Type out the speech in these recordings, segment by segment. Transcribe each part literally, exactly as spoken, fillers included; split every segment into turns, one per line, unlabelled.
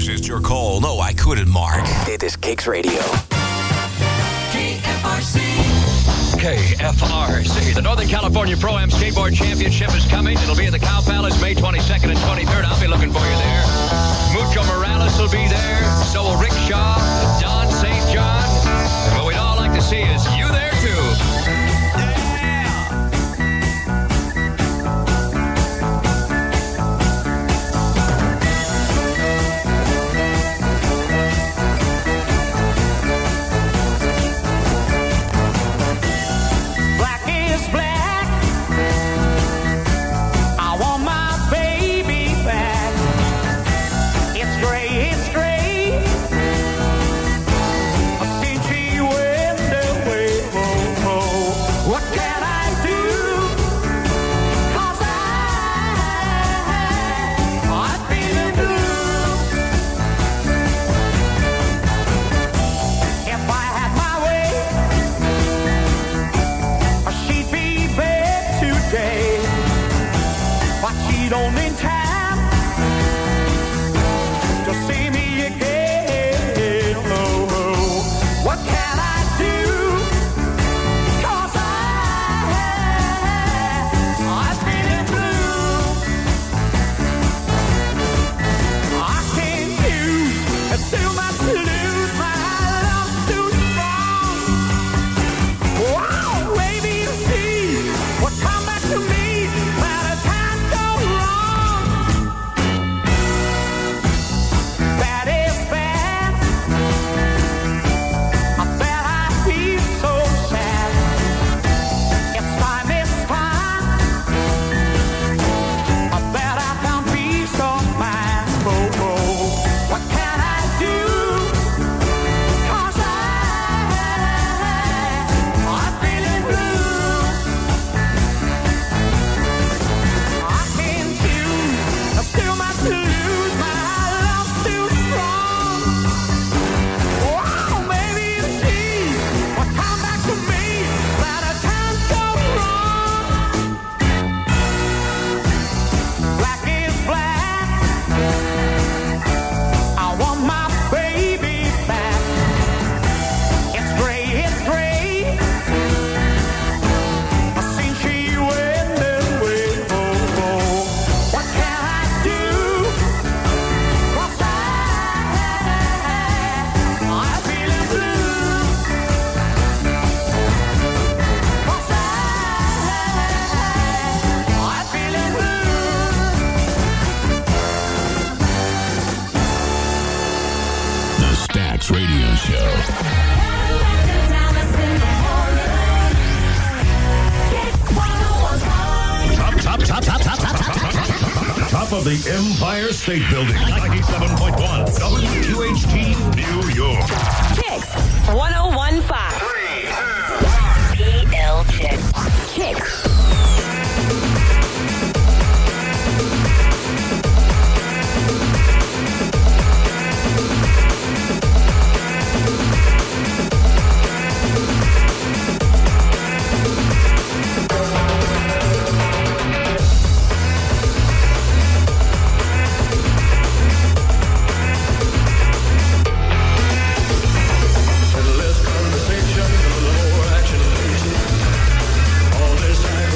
resist your call. No, I couldn't, Mark.
Dit is Kicks Radio.
K F R C.
K F R C. The Northern California Pro-Am Skateboard Championship is coming. It'll be at the Cow Palace May twenty-second and twenty-third. I'll be looking for you there. Mucho Morales will be there. So will Rick Shaw, Don Saint John. And what we'd all like to see is you there, too.
The Empire State Building, ninety-seven point one W Q H T, New York.
Kicks one oh one point five. Three, two, one. P L Kicks. Kicks.
Conversation, lower action, all this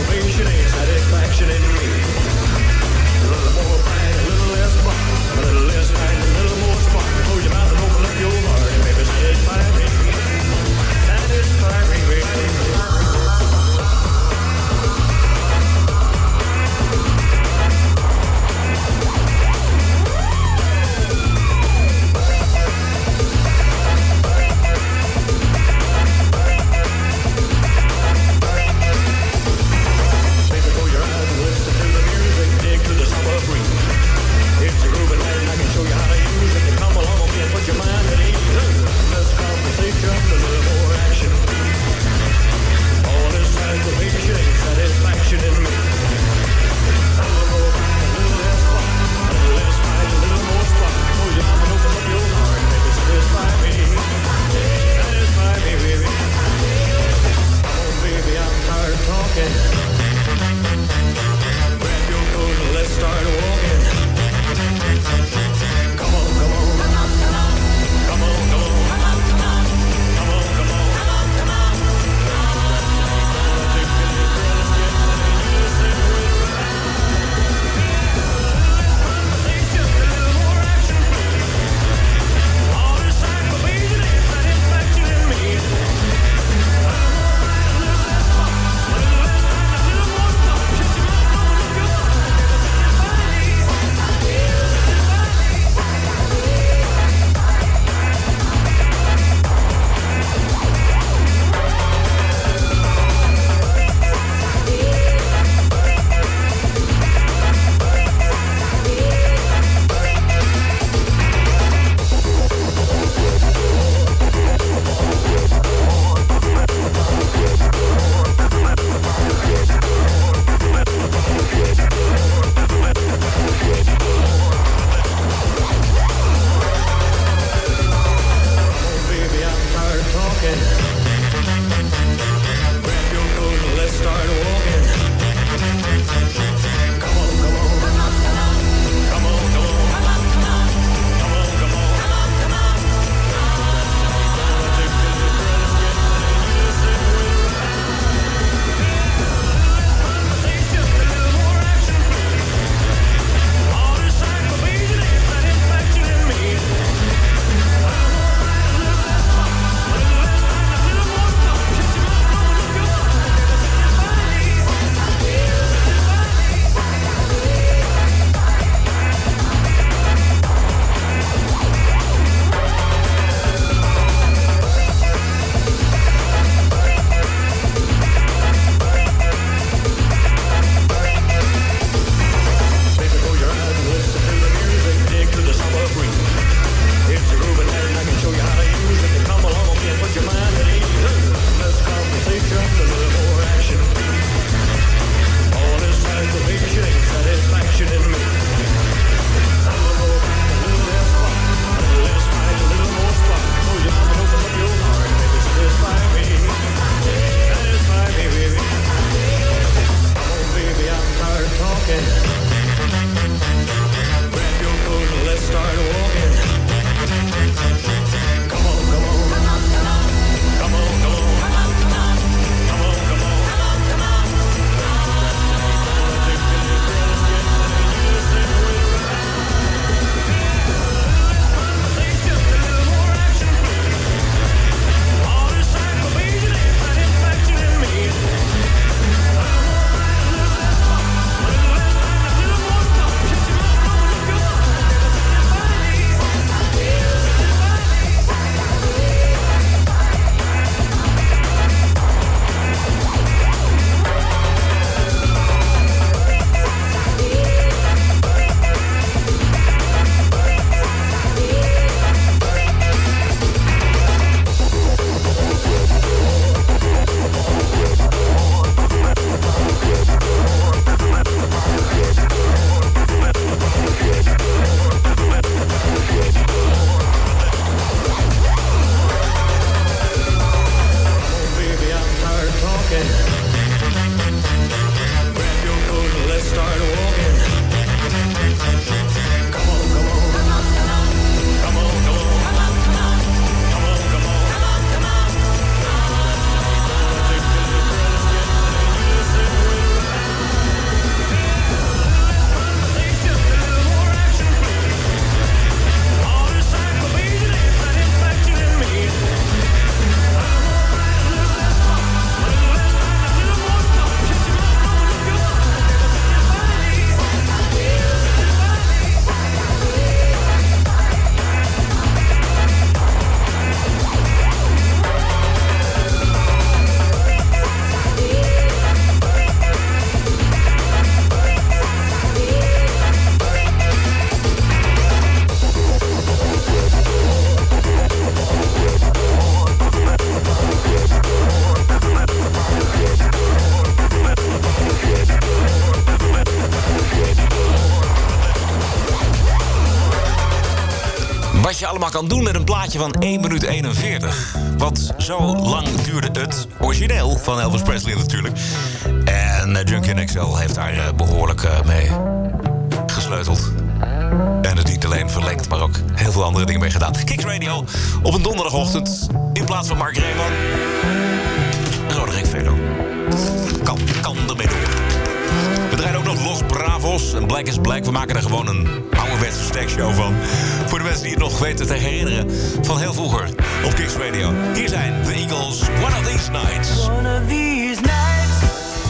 wat je allemaal kan doen met een plaatje van één minuut eenenveertig. Want zo lang duurde het origineel van Elvis Presley natuurlijk. En uh, Junkie X L heeft daar uh, behoorlijk uh, mee gesleuteld. En het niet alleen verlengd, maar ook heel veel andere dingen mee gedaan. Kicks Radio op een donderdagochtend in plaats van Mark Reeman. Roderick Velo. Kan, kan ermee door. We draaien ook nog Los Bravos en Black is Black. We maken er gewoon een ouderwetse stackshow van. Voor de mensen die het nog weten te herinneren van heel vroeger op Kicks Radio. Hier zijn The Eagles, One of These Nights.
One of these nights,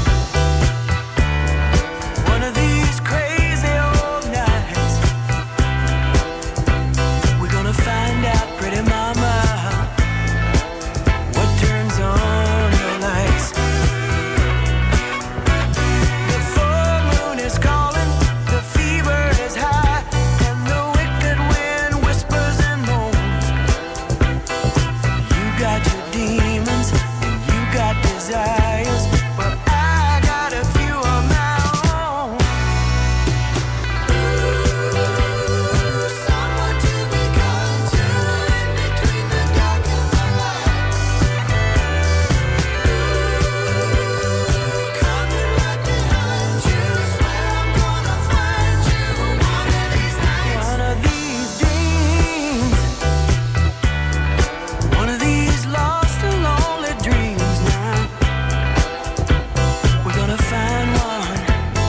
one of these crazy old nights, we're gonna find out, pretty mama, what turns on your lights. The full moon is calling, the fever is high, and the wicked wind whispers and moans. You got your demons and you got desires, but I got a few of my own. Ooh, someone to be kind to in between the dark and the light. Ooh, coming right behind you, swear I'm gonna find you one of these nights. One of these dreams, one of these lost and lonely dreams now. We're gonna find one,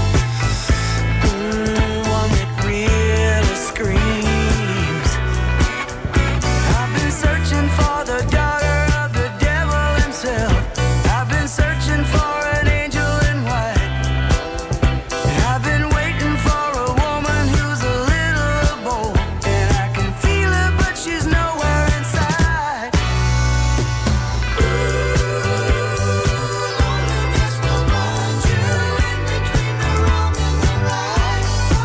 mm, one that really screams. I've been searching for the daughter of the devil himself. I've been searching for an angel in white. I've been waiting for a woman who's a little bold, and I can feel her, but she's nowhere inside. Loneliness will blind you in between the wrong and the right.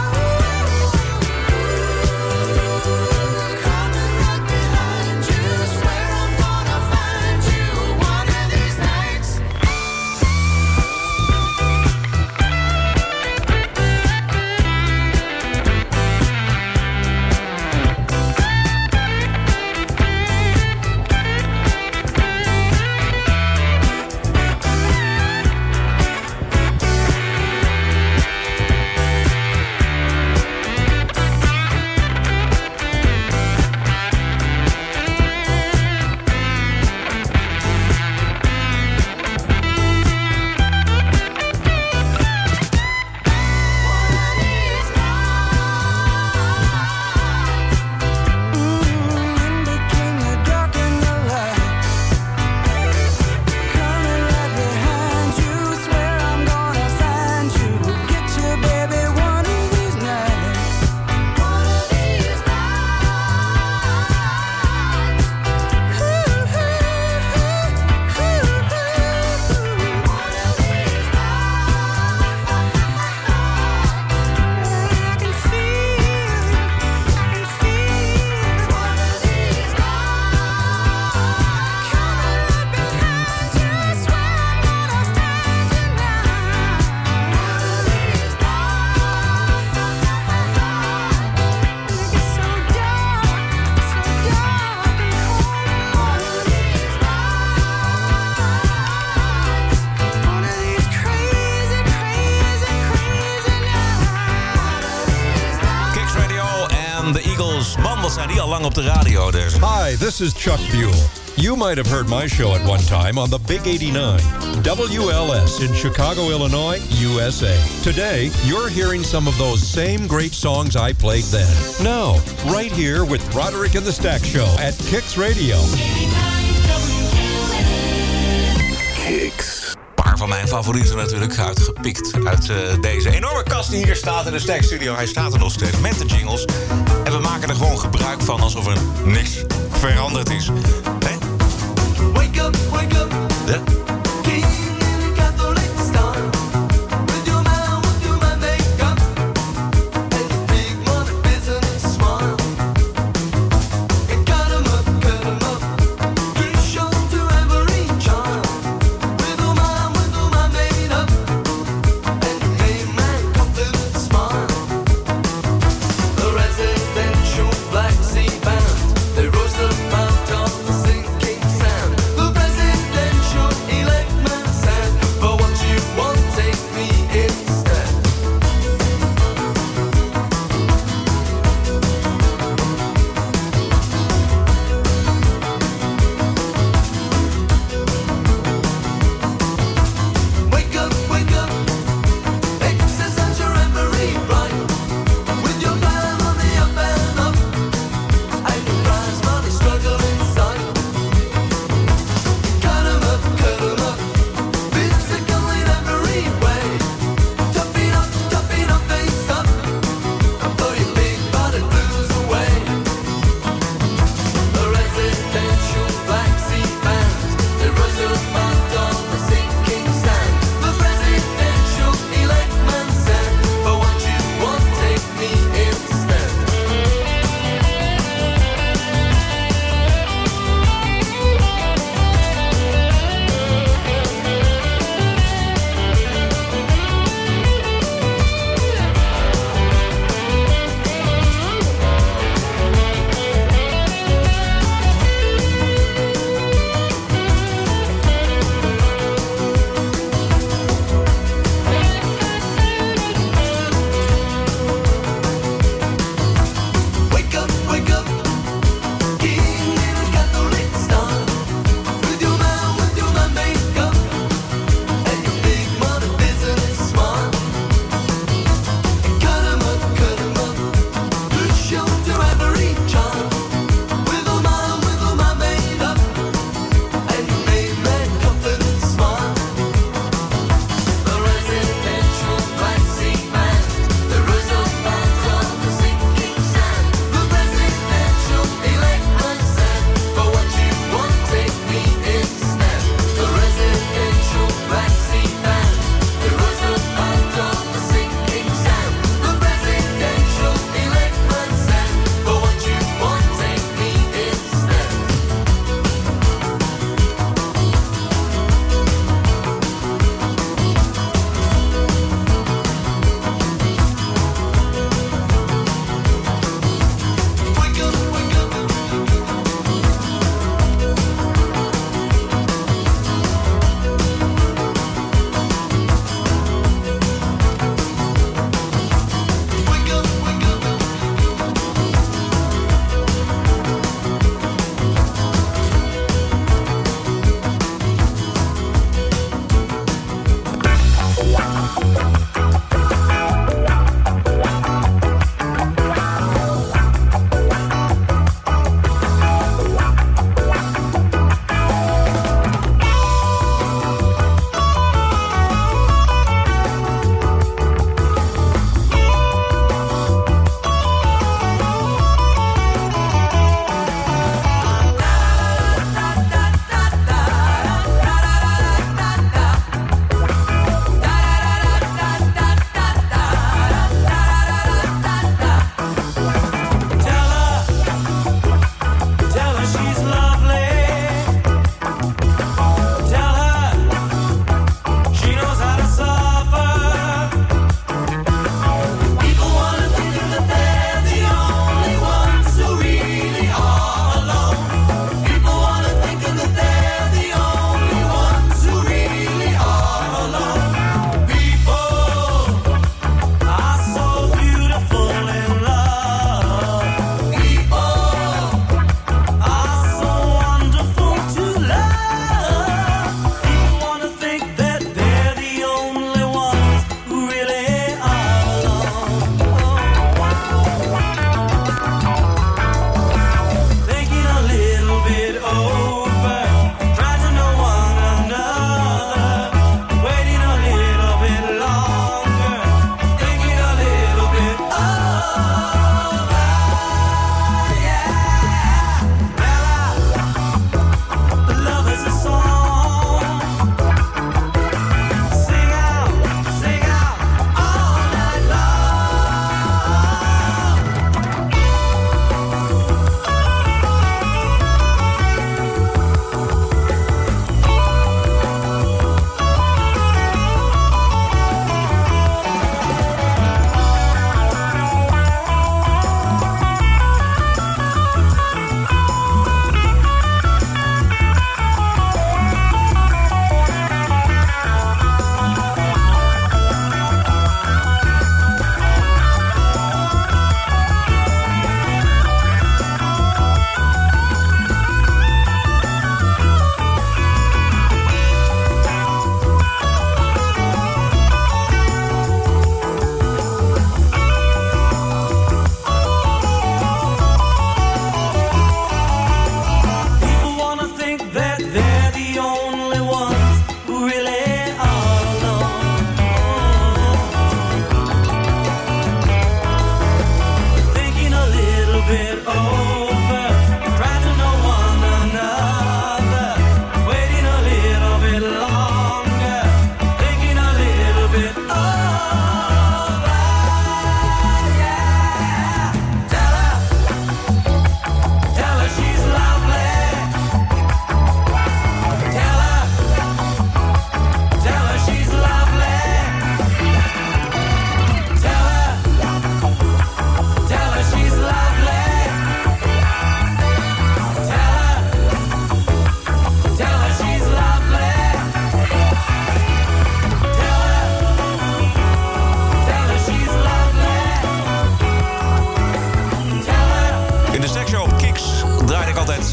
Coming right behind you, swear I'm gonna find you one of these nights. In between the dark and the light, coming right behind you, swear I'm gonna find you, get you, baby, one of these nights. One of these nights. Ooh, ooh, ooh, ooh, ooh. One of these nights. I can feel it, I can feel it. One of these nights, coming right behind you, swear I'm gonna find you now. One of these nights, it gets so dark, so dark and cold. One of these nights, one of these crazy, crazy, crazy nights.
Kicks Radio en The Eagles. Man, wat zijn die al lang op de radio, deze.
Hi, this is Chuck Buell. You might have heard my show at one time on the Big eighty-nine, W L S in Chicago, Illinois, U S A. Today, you're hearing some of those same great songs I played then. Now, right here with Roderick and the Stack Show at Kicks Radio.
Kicks. Een paar van mijn favorieten natuurlijk uitgepikt uit uh, deze enorme kast die hier staat in de Stack Studio. Hij staat er nog steeds met de jingles. En we maken er gewoon gebruik van alsof er niks veranderd is. Hè?
Wake up, wake up,
Ja?
King in the Catholic style. With your man, with your man, make up. And the big money business smile. And cut 'em up, cut 'em up. Tradition to every child. With your man, with your man, made up. And the main man, confident smile. The residential Black Sea band.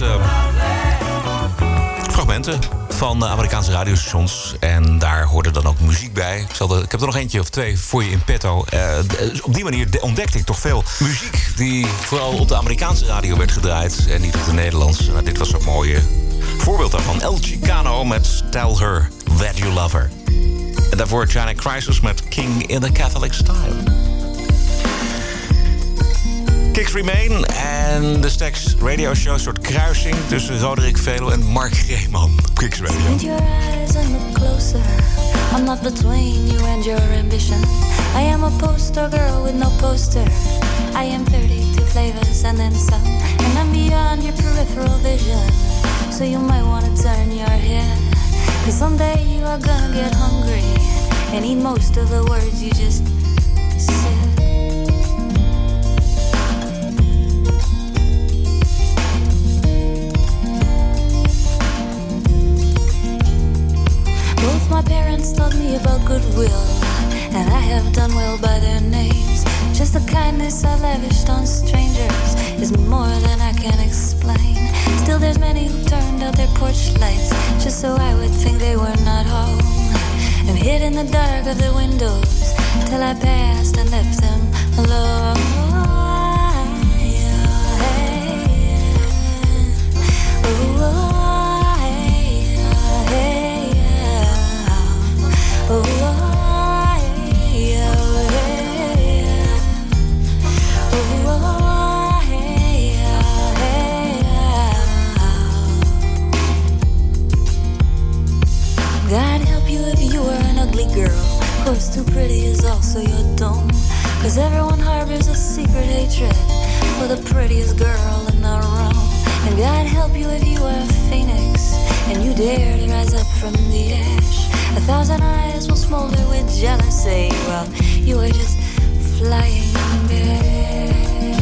uh, fragmenten van Amerikaanse radiostations. En daar hoorde dan ook muziek bij. Ik, zal er, ik heb er nog eentje of twee voor je in petto. Uh, op die manier ontdekte ik toch veel muziek die vooral op de Amerikaanse radio werd gedraaid en niet op de Nederlandse. Nou, dit was een mooie voorbeeld daarvan. El Chicano met Tell Her That You Love Her. En daarvoor China Crisis met King in the Catholic Style. Kicks Remain en de Stax Radio Show, een soort kruising tussen Roderick Velo en Mark Reeman op Kicks Radio.
Squint your eyes and look closer. I'm not between you and your ambition. I am a poster girl with no poster. I am thirty-two flavors and then some. And I'm beyond your peripheral vision. So you might want to turn your head. Cause someday you are gonna get hungry and eat most of the words you just said. Both my parents taught me about goodwill, and I have done well by their names. Just the kindness I lavished on strangers is more than I can explain. Still there's many who turned out their porch lights just so I would think they were not home, and hid in the dark of the windows till I passed and left them alone. God help you if you were an ugly girl. Of course, too pretty is also your dome. Cause everyone harbors a secret hatred for the prettiest girl in the room. And God help you if you were a phoenix and you dare to rise up from the ash. A thousand eyes will smolder with jealousy while you are just flying back.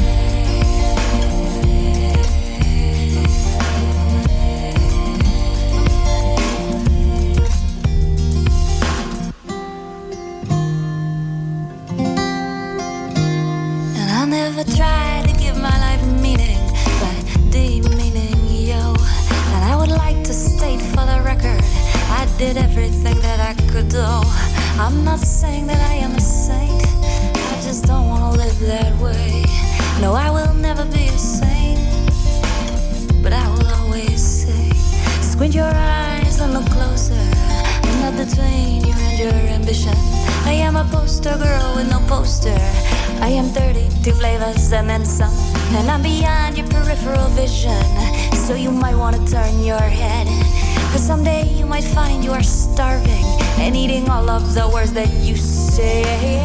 I try to give my life meaning by demeaning yo. And I would like to state for the record, I did everything that I could do. I'm not saying that I am a saint, I just don't want to live that way. No, I will never be a saint, but I will always say, squint your eyes and look closer. I'm not between you and your ambition. I am a poster girl with no poster. I am thirty-two flavors and then some. And I'm beyond your peripheral vision. So you might want to turn your head. Cause someday you might find you are starving and eating all of the words that you say.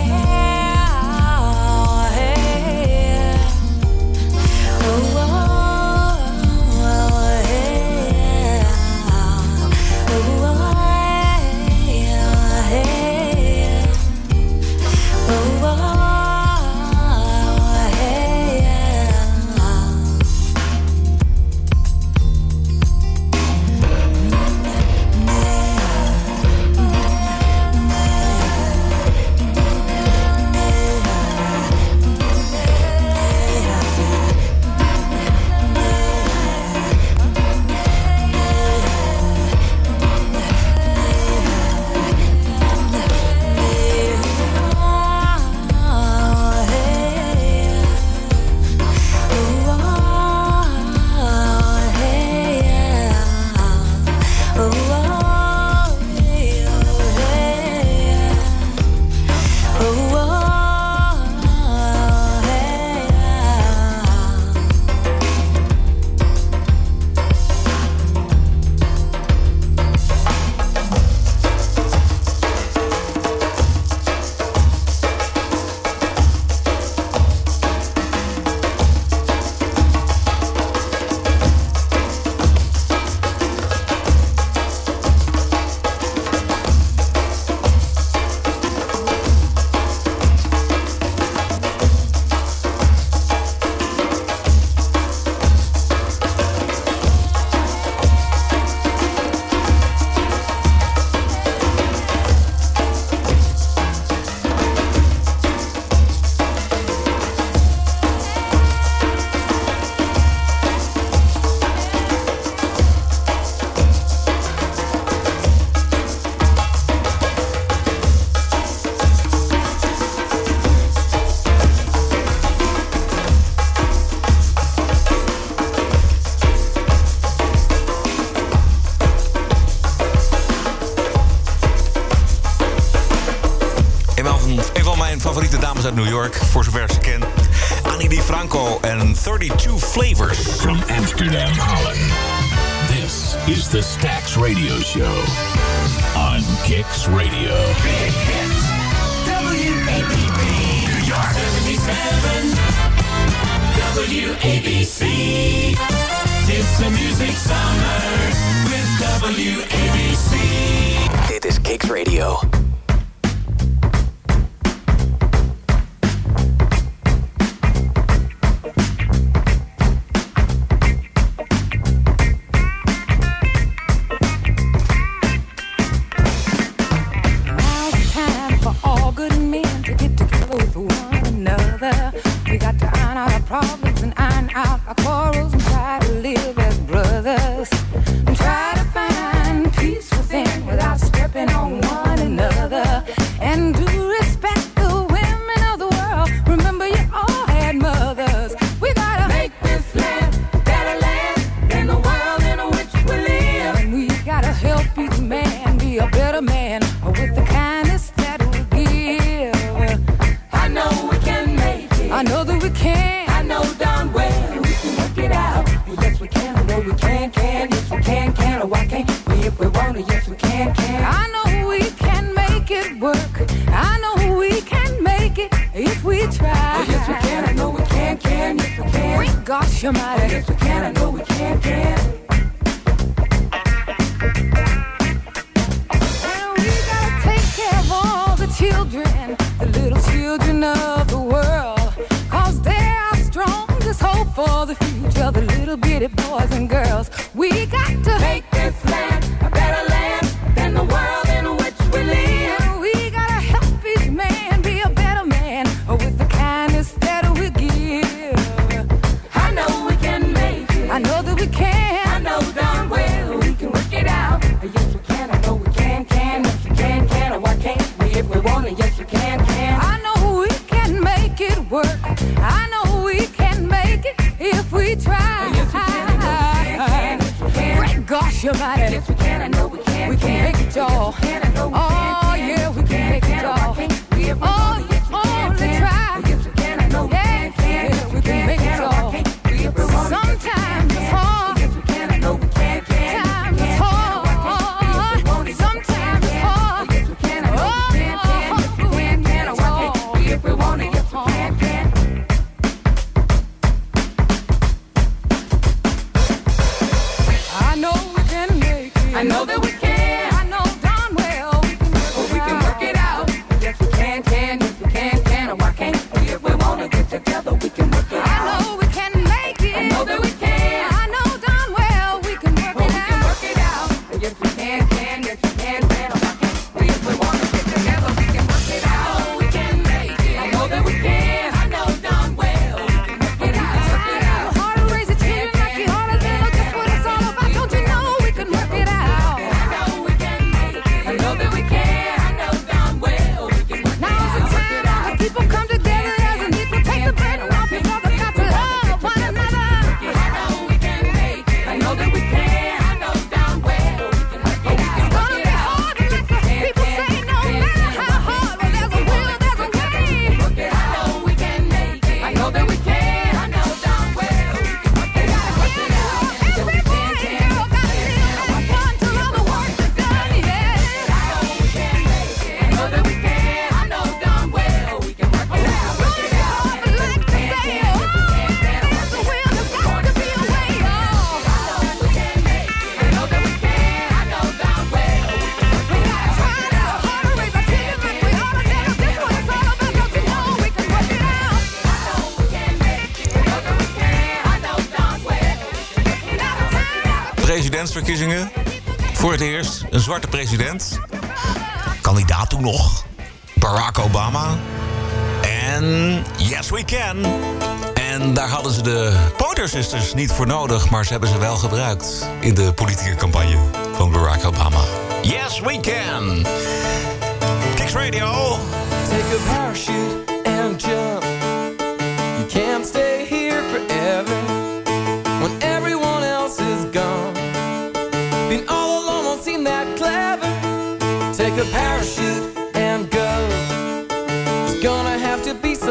Oh, oh.
afkomstig uit New York, voor zover ze kent. Annie DiFranco en thirty-two Flavors.
From Amsterdam, Holland. This is the Stax Radio Show on Kicks Radio.
Big hits. W A B C. New York. seventy-seven. W A B C. It's the music summer with W A B C.
Dit is Kicks Radio.
Problems and iron out our quarrels and try to live as brothers and try to find peace within without stepping on one another and do respect the women of the world. Remember, you all had mothers. We gotta make this land a better land than the world in which we live, and we gotta help each man be a better man with the kindness that we give. I know we can make it. I know that we can. Know darn well we can work it out. Yes, we can. I know we can, can. Yes, we can, can. Or why can't we if we want to? Yes, we can, can. I know we can make it work. I know we can make it if we try. Oh, yes, we can. I know we can, can. Yes, we can. Great gosh, you're mighty. Oh, yes, we can. I know we can, can. And we gotta take care of all the children, the little children of the world. Cause they're strongest hope for the future, the little bitty boys and girls. We got to make this land a better land than the world in which we live. And we gotta help each man be a better man with the kindness that we give. I know we can make it. I know that we can. I know darn well we can work it out. Yes, we can. I know we can, can. Yes, we can, can. Or why can't we if we want it? Yes, we can, can. I know we can make it work. I know we can make it if we try. Yes, we can. I know we can, can. Yes, we can. Great gosh, you're mighty. Yes, we can. I know we can. We can make it, y'all. Oh, yeah, we can make it, y'all. Oh, only try. Yes, we can. I know we can, can. We can make it, y'all. Sometimes it's hard. Yes, we can. I know we can, can. Sometimes it's hard. Sometimes it's hard. Yes, we can. I know we can, can. Yes, we can, can. Or why can't we if we want it? Yes, we can, can. I know we can make it. I know that we can. I know darn well we can work, oh, we can work it out. Yes, we can, can. Yes, we can, can. Or why can't we if we want to get together? We can work it out. I know we can make it. I know that we can. I know darn well we can work oh, it we out. We can work it out. Yes, we can, can. Yes, we can, can. Or why can't we if we want to get together? We can work it out. I know we can make it. I know that we can. I know darn well we can work it out. Work it out. Hard to raise a children like you ought to do. That's what it's all about. Don't you know we can work it out? I know we can make it. I know that we can. I know darn well we can work it out. Now's the time when people come together as an equal. Take the burden off your brother. Got to love one another. I know we can make it. I know that we can. I know darn well we can work it out. It's gonna be hard to let the people say no matter how hard, but there's a will, there's a way. I know we can make it. I know that we can. I know darn well we can work it out. Work it out. Every boy and girl gotta live one till all the work is done. Yeah. I know we can make it. I know that we can. I know darn well we can work it out. Work it out. I like to say, oh, there's a will, there's got to be a way. Oh, I know we can make it. I know that we can. I know darn well we can work it out. Try so hard to raise our children like we ought to do. This what it's all about. Don't you know we can work it out? I know we can make it. I know that we can. I know darn well we can work it out.
Presidentsverkiezingen. Voor het eerst een zwarte president. Kandidaat toen nog. Barack Obama. En Yes We Can. En daar hadden ze de Pointer Sisters niet voor nodig, maar ze hebben ze wel gebruikt in de politieke campagne van Barack Obama. Yes We Can. Kicks Radio.
Take a parachute and jump. You can't stay here forever when everyone else is gone. Being all alone won't seem that clever. Take a parachute and go. It's gonna have to be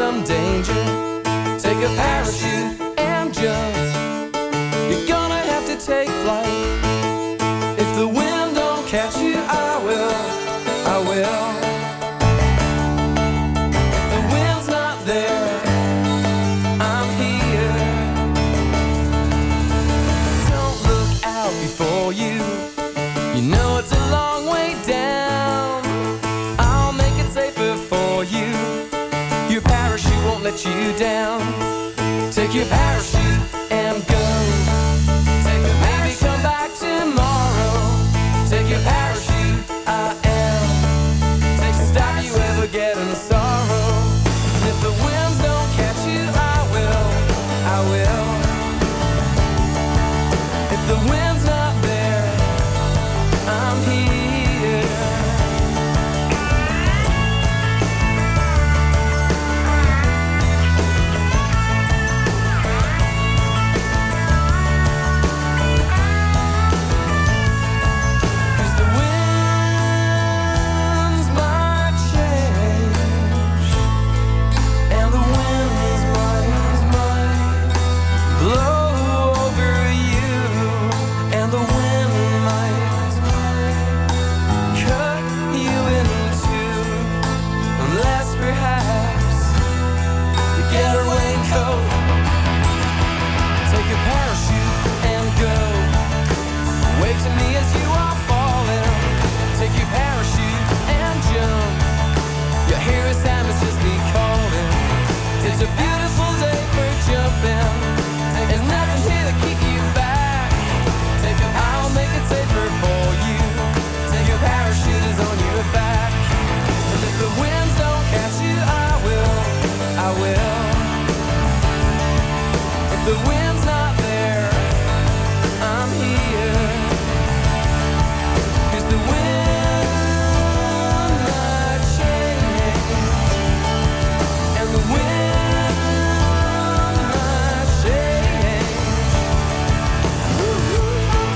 the wind's not there, I'm here. 'Cause the wind might change, and the wind might change. Woo-hoo.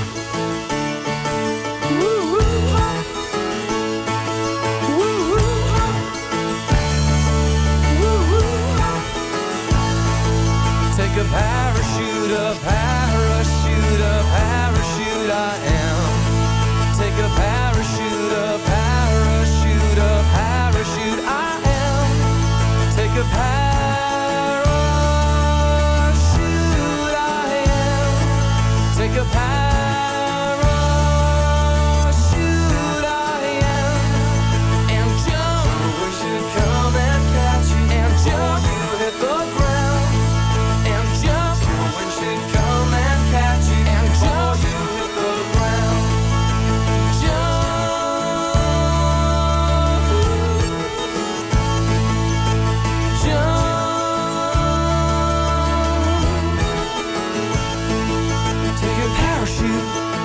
Woo-hoo. Take a parachute, a parachute, a parachute I am. Take a parachute, a parachute, a parachute I am. Take a parachute I am. Take a parachute I am. And jump, we should come and catch you. And jump, you hit the ground. And jump, we should come and catch you. And jump, you hit the ground. Jump, jump. Take a parachute.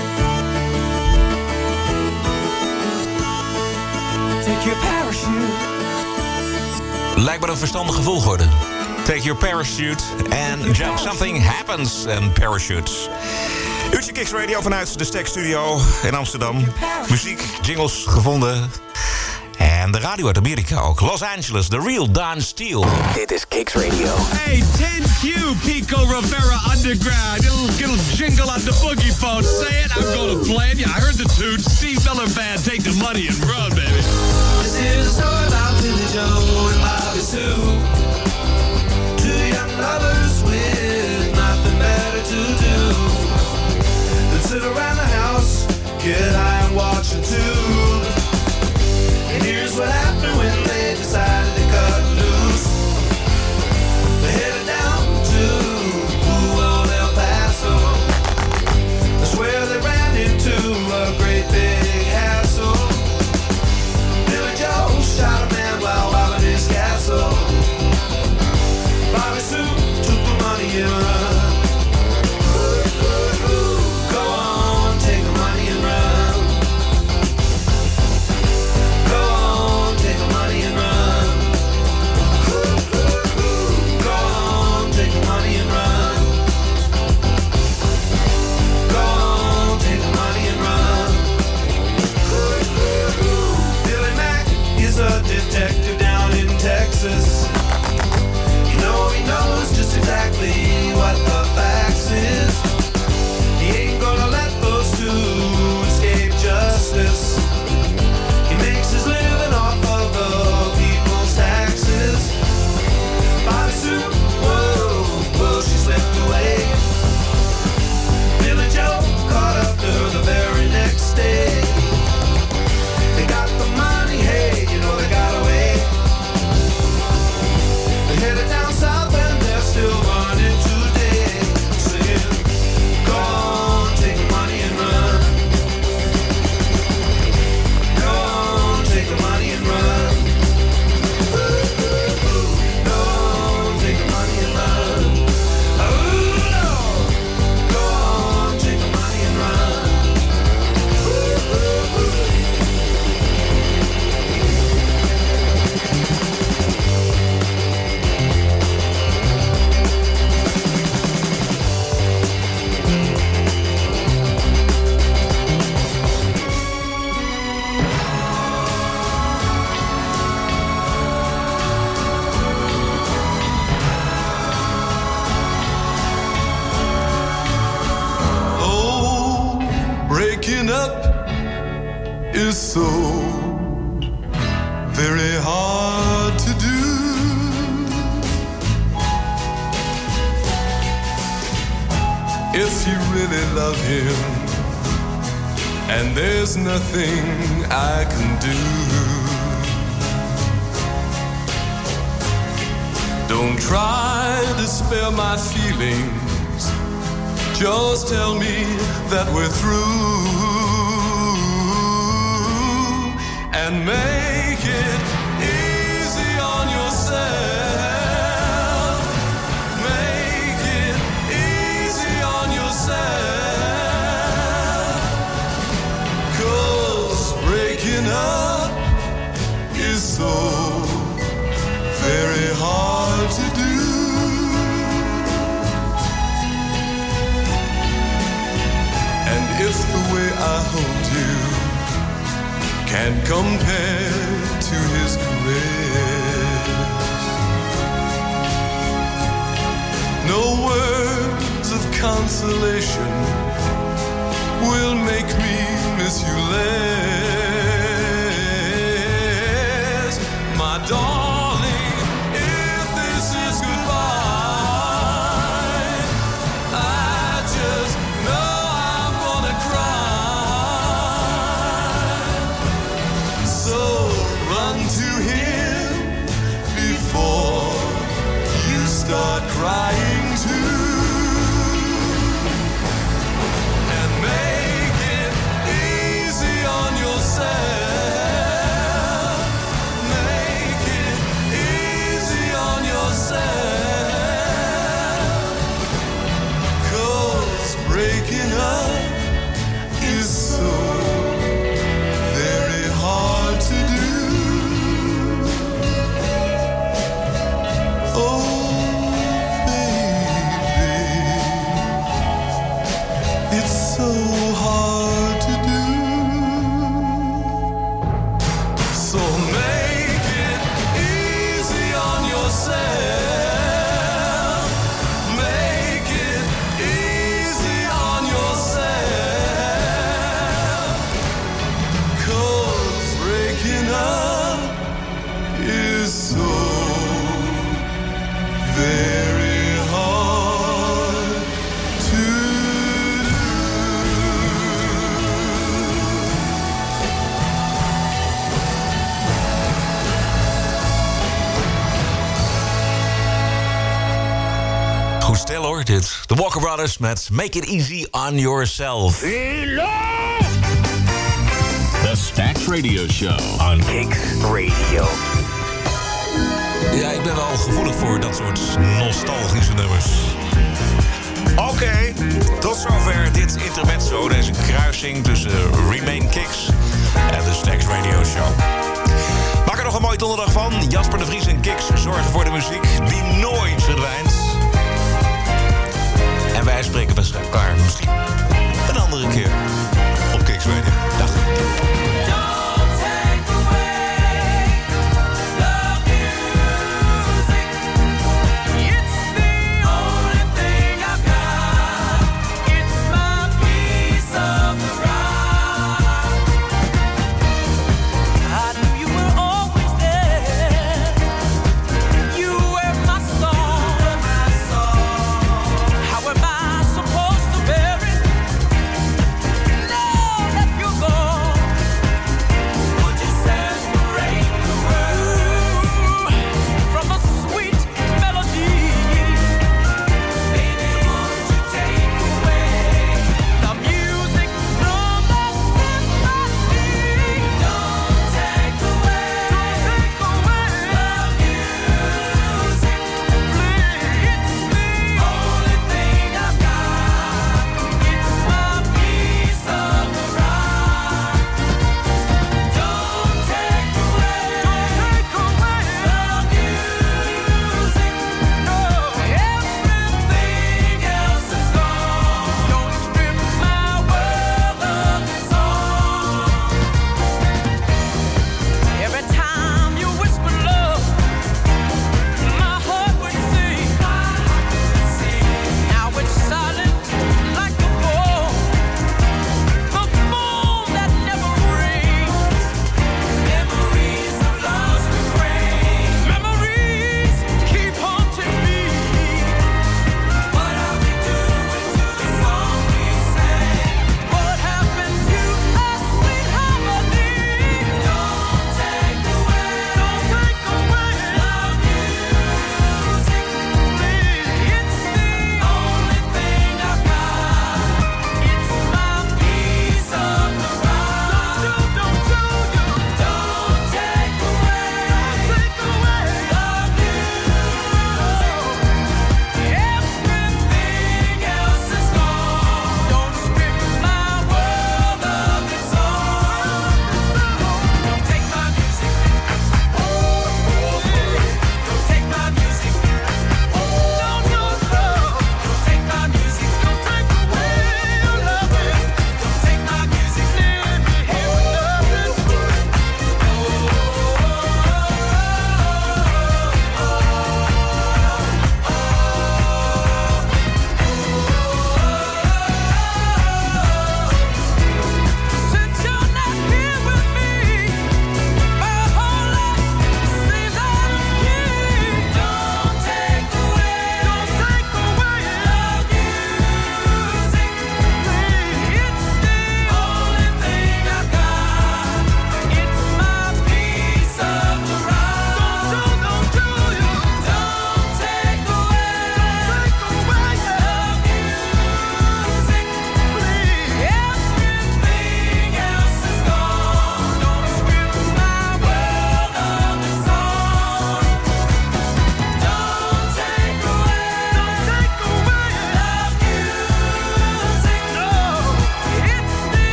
Take your parachute.
Lijkt me een verstandige volgorde. Take your parachute and jump. Something happens and parachutes. Uurtje Kicks Radio vanuit de Stack Studio in Amsterdam. Muziek, jingles gevonden. En de radio uit Amerika ook. Los Angeles, The Real Don Steele.
Dit is Kicks Radio.
Hey, ten Q, Pico Rivera Underground. Little, little jingle on the boogie phone. Say it, I'm gonna play it. Yeah, I heard the tune. Steve Miller Band, take the money and run, baby.
This is a story about Billy Joe and Bobby Sue. Two young lovers with nothing better to do than sit around the house, get high and watch a tube. And here's what happened when they decided to cut loose. They headed down to old El Paso. That's where they ran into a great big hassle. Billy Joe shot a man while robbing his castle. Bobby Sue took the money and run. Go on, take the money and run. Go on, take the money and run. Go on, take the money and run. Go on, take the money and run. Billy Mack is a detective down in Texas. You know he knows just exactly what the facts is. He ain't gonna let those two escape justice. He makes his living off of the people's taxes. Bobby Sue, whoa, whoa, she slipped away. Billy Joe caught up to her the very next day. They got the money, hey, you know they got away. They headed down south and they're still running today. Saying, go on, take the money and run. Go on, take the money and run. Go on, take the money and run. Ooh, Lord. Go on, take the money and run.
Oh, breaking up is so very hard to do. If you really love him, and there's nothing I can do. Don't try to spare my feelings. Just tell me that we're through and make it easy on yourself. Make it It's the way I hold you, can't compare to his grace. No words of consolation will make me miss you less, my darling. If this is goodbye, I just know I'm gonna cry. So run to him before you start crying too. Make it easy on yourself. Make it easy on yourself. 'Cause breaking up is so very hard to do. Oh, so hard to do. So make it easy on yourself. Make it easy on yourself. 'Cause breaking up is so very hard to
Goed stel hoor, dit. The Walker Brothers met Make It Easy on Yourself.
The Stax Radio Show on Kicks Radio.
Ja, ik ben wel gevoelig voor dat soort nostalgische nummers. Oké, okay, tot zover dit intermezzo. Deze kruising tussen Remain Kicks en de Stax Radio Show. Maak er nog een mooie donderdag van. Jasper de Vries en Kicks zorgen voor de muziek die nooit verdwijnt. En wij spreken elkaar misschien een andere keer op Kicks Radio. Dag.
You were my song.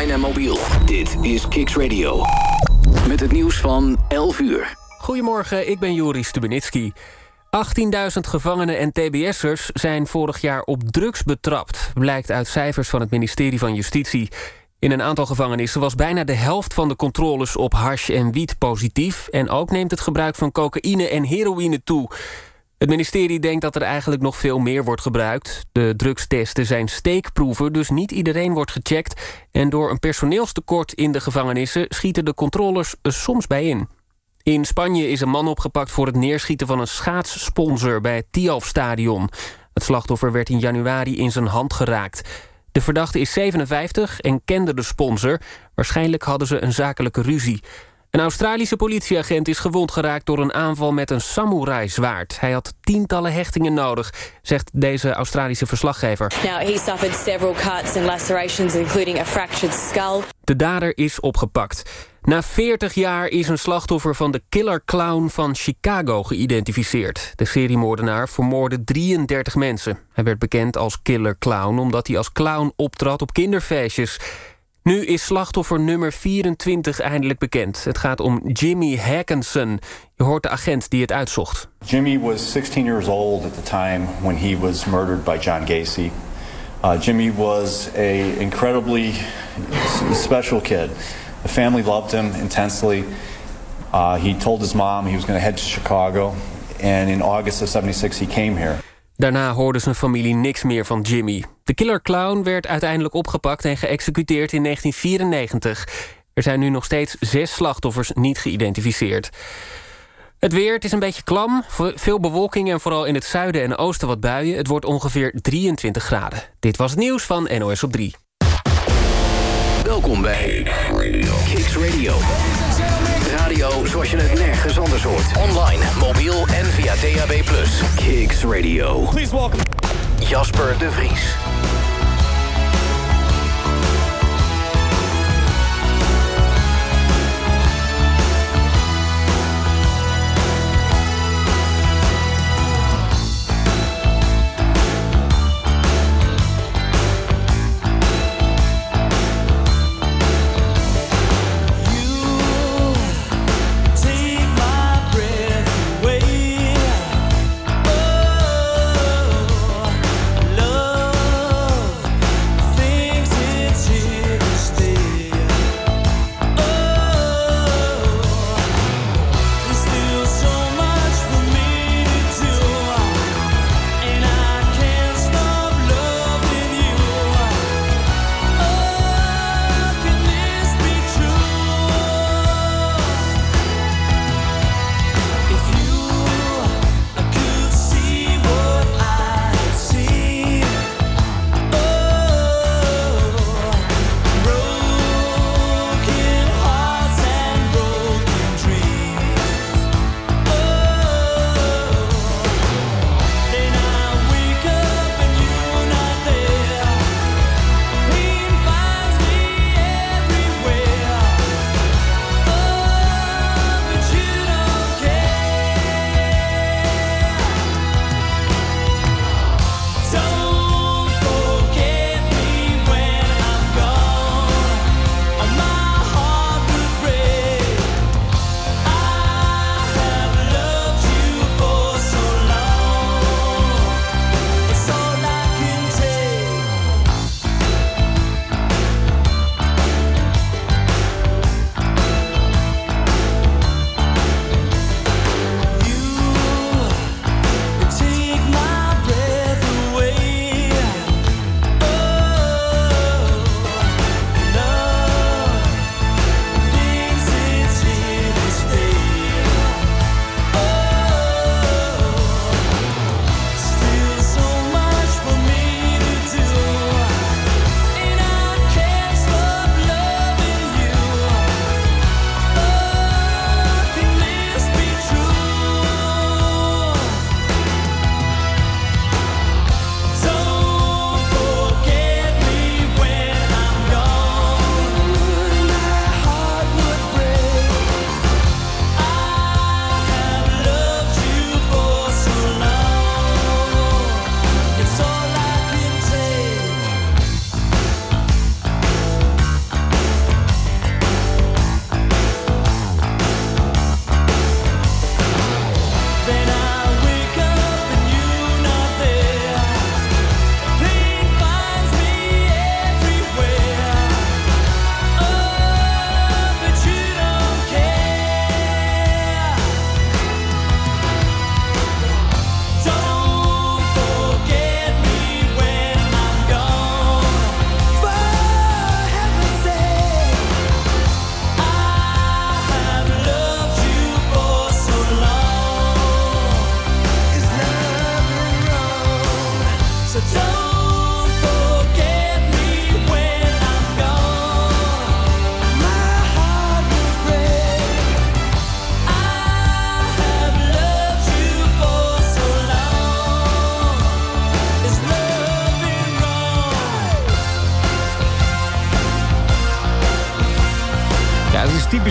online en mobiel. Dit is Kicks Radio. Met het nieuws van elf uur.
Goedemorgen, ik ben Joris Stubenitski. achttienduizend gevangenen en tbs'ers zijn vorig jaar op drugs betrapt, blijkt uit cijfers van het ministerie van Justitie. In een aantal gevangenissen was bijna de helft van de controles op hash en wiet positief. En ook neemt het gebruik van cocaïne en heroïne toe. Het ministerie denkt dat er eigenlijk nog veel meer wordt gebruikt. De drugstesten zijn steekproeven, dus niet iedereen wordt gecheckt. En door een personeelstekort in de gevangenissen schieten de controles er soms bij in. In Spanje is een man opgepakt voor het neerschieten van een schaatssponsor bij het Tialf-stadion. Het slachtoffer werd in januari in zijn hand geraakt. De verdachte is zevenenvijftig en kende de sponsor. Waarschijnlijk hadden ze een zakelijke ruzie. Een Australische politieagent is gewond geraakt door een aanval met een samurai-zwaard. Hij had tientallen hechtingen nodig, zegt deze Australische verslaggever.
Now he suffered several cuts and lacerations, including a fractured skull.
De dader is opgepakt. Na veertig jaar is een slachtoffer van de Killer Clown van Chicago geïdentificeerd. De seriemoordenaar vermoordde drieëndertig mensen. Hij werd bekend als Killer Clown omdat hij als clown optrad op kinderfeestjes. Nu is slachtoffer nummer vierentwintig eindelijk bekend. Het gaat om Jimmy Hackinson. Je hoort de agent die het uitzocht.
Jimmy was sixteen years old at the time when he was murdered by John Gacy. Uh, Jimmy was a incredibly special kid. The family loved him intensely. Uh, he told his mom he was going to head to Chicago. And in August of seventy-six he came here.
Daarna hoorde zijn familie niks meer van Jimmy. De Killer Clown werd uiteindelijk opgepakt en geëxecuteerd in negentien vierennegentig. Er zijn nu nog steeds zes slachtoffers niet geïdentificeerd. Het weer, het is een beetje klam. Veel bewolking en vooral in het zuiden en oosten wat buien. Het wordt ongeveer drieëntwintig graden. Dit was het nieuws van N O S op drie.
Welkom bij Kicks Radio. Radio zoals je het nergens anders hoort. Online, mobiel en via D A B plus. Kicks Radio. Please welcome Jasper de Vries.
Oh, love.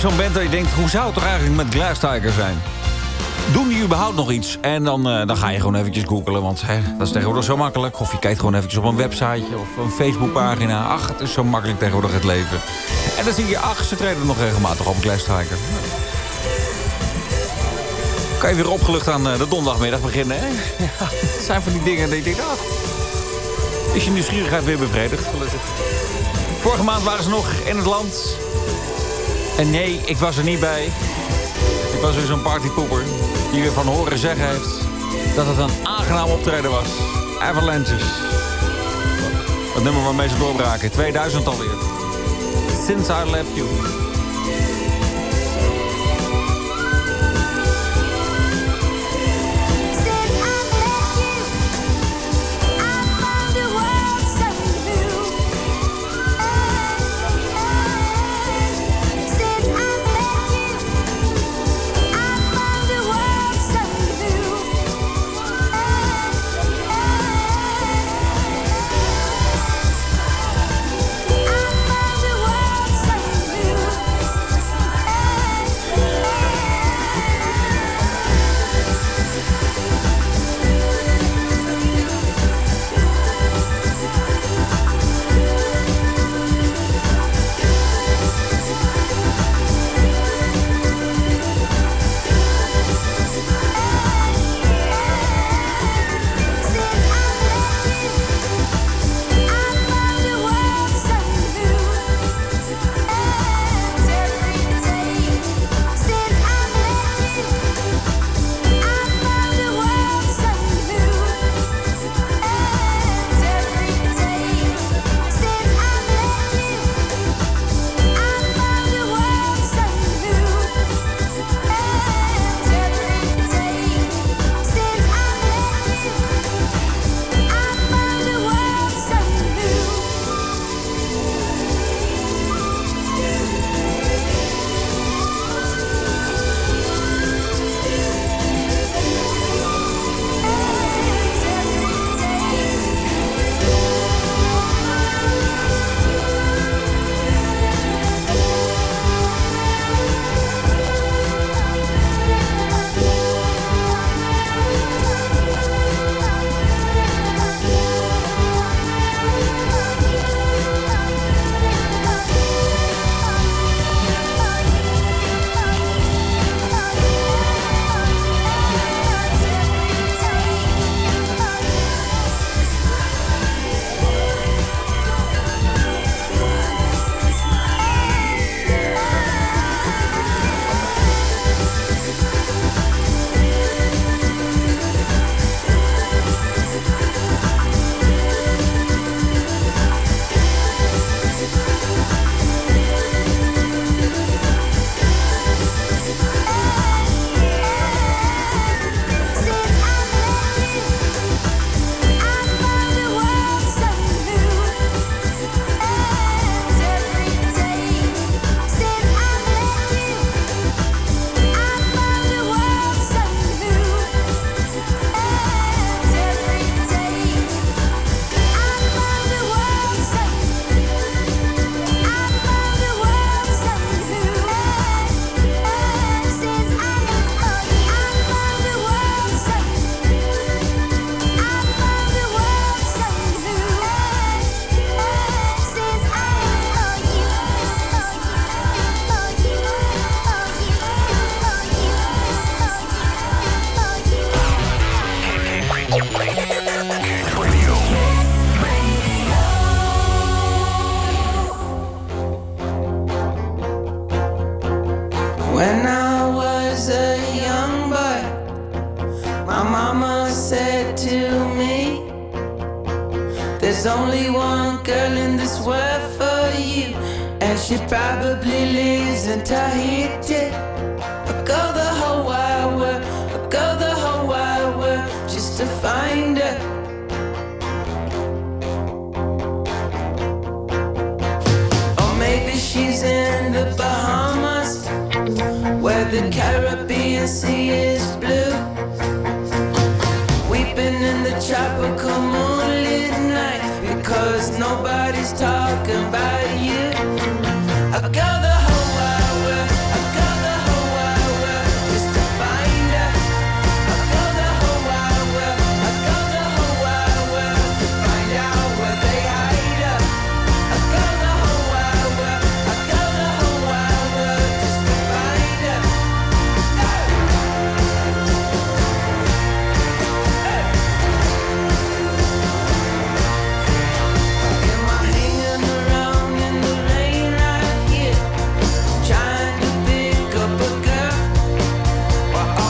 zo'n band dat je denkt, hoe zou het toch eigenlijk met Glass Tiger zijn? Doen die überhaupt nog iets? En dan, uh, dan ga je gewoon eventjes googlen, want hè, dat is tegenwoordig zo makkelijk. Of je kijkt gewoon eventjes op een websiteje of een Facebookpagina. Ach, het is zo makkelijk tegenwoordig het leven. En dan zie je, ach, ze treden nog regelmatig op Glass Tiger. Kan je weer opgelucht aan uh, de donderdagmiddag beginnen, hè? Ja, het zijn van die dingen dat je denkt, ach, is je nieuwsgierigheid weer bevredigd, gelukkig. Vorige maand waren ze nog in het land. En nee, ik was er niet bij. Ik was weer zo'n partypoeper die weer van horen zeggen heeft dat het een aangenaam optreden was. Avalanches. Het nummer waarmee ze doorbraken. tweeduizend alweer. Since I Left You.
When I was a young boy, my mama said to me, there's only one girl in this world for you, and she probably lives in Tahiti. I'll go the whole wide world, I'll go the whole wide world just to find her. Or maybe she's in the Bahamas, where the Caribbean Sea is blue.